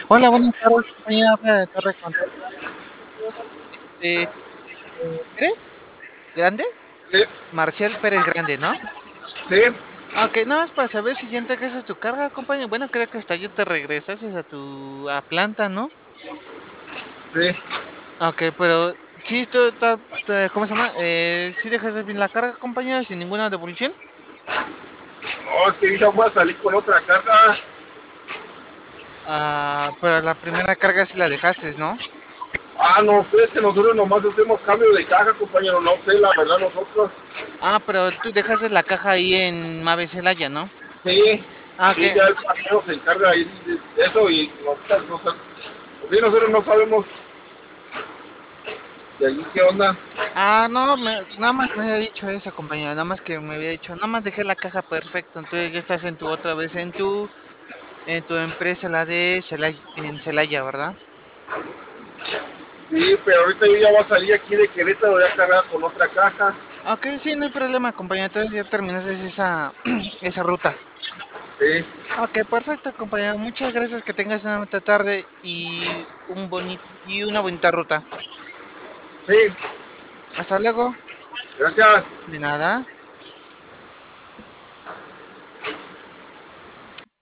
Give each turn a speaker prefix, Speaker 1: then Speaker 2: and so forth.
Speaker 1: Hola, buenas tardes, compañía. Habla de Torre Control. ¿Pérez? ¿Grande?
Speaker 2: Sí,
Speaker 1: Marcial Pérez Grande, ¿no?
Speaker 2: sí,
Speaker 1: Ok, nada más para saber si ya entregaste tu carga, compañero. Bueno, creo que hasta ya te regresaste a tu planta, ¿no?
Speaker 2: sí.
Speaker 1: Ok, pero sí, ¿cómo se llama? ¿Sí dejaste bien la carga, compañero, sin ninguna devolución?
Speaker 2: No, es que ahorita voy a salir con otra carga.
Speaker 1: Pero la primera carga sí la dejaste, ¿no?
Speaker 2: No sé, es que nosotros nomás hacemos cambio de caja, compañero. No sé, la verdad, nosotros.
Speaker 1: Pero tú dejaste la caja ahí en Mave Celaya, ¿no?
Speaker 2: Sí,
Speaker 1: Ok.
Speaker 2: sí, ya el paseo se encarga ahí de eso y sí, nosotros no sabemos de allí qué onda.
Speaker 1: No, nada más me había dicho eso, compañero, nada más que me había dicho, nada más dejé la caja perfecta, entonces ya estás otra vez en tu empresa, la de en Celaya, ¿verdad?
Speaker 2: Sí, pero ahorita yo ya voy a salir aquí de Querétaro, ya cargada con otra caja.
Speaker 1: Ok, sí, no hay problema, compañero, entonces ya terminaste esa, esa ruta.
Speaker 2: Sí,
Speaker 1: Ok, perfecto, compañero, muchas gracias, que tengas una bonita tarde y una bonita ruta.
Speaker 2: sí,
Speaker 1: Hasta luego,
Speaker 2: gracias.
Speaker 1: de nada.